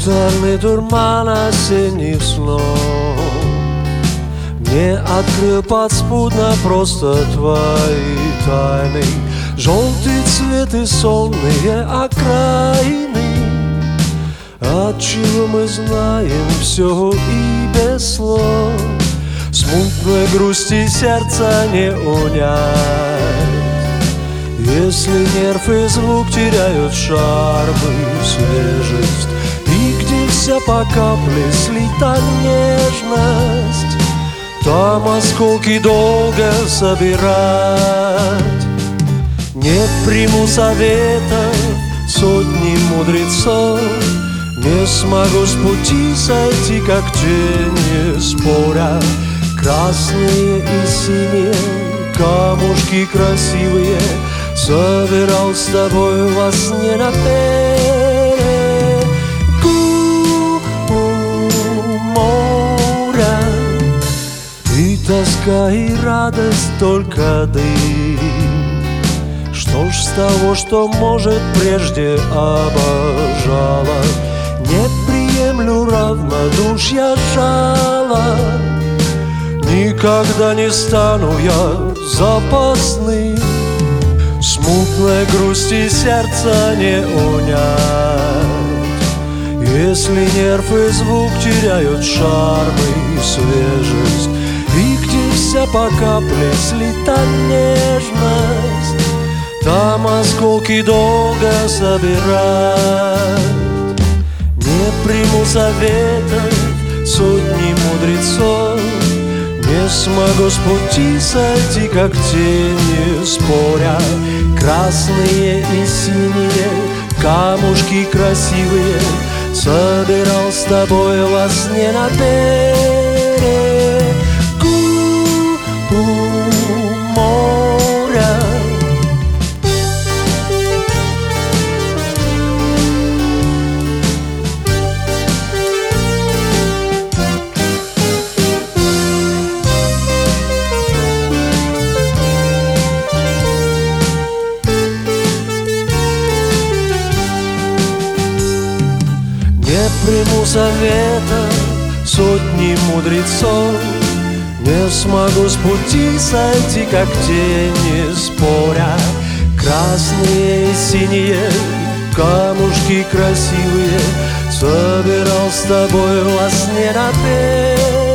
Муторный дурман осенних снов мне открыл подспудно просто твои тайны. Желтый цвет и сонные окраины, отчего мы знаем все и без слов. Смутной грусти сердца не унять, если нерв и звук теряют шарм и свежесть, и где вся по капле слита нежность, там осколки долго собирать. Не приму советов сотни мудрецов, не смогу с пути сойти, как тени споря. Красные и синие камушки красивые собирал с тобой во сне на берегу моря. И тоска, и радость только дым. Что ж с того, что, может, прежде обожала? Не приемлю равнодушья жала. Никогда не стану я запасным. Смутной грусти сердца не унять, если нерв и звук теряют шарм и свежесть, и где вся по капле слита нежность, там осколки долго собирать. Не приму советов сотни мудрецов, не смогу с пути сойти, как тени споря. Красные и синие камушки красивые собирал с тобой во сне на берегу моря. Не приму совета сотни мудрецов, не смогу с пути сойти, как тени споря. Красные и синие камушки красивые собирал с тобой во сне на берегу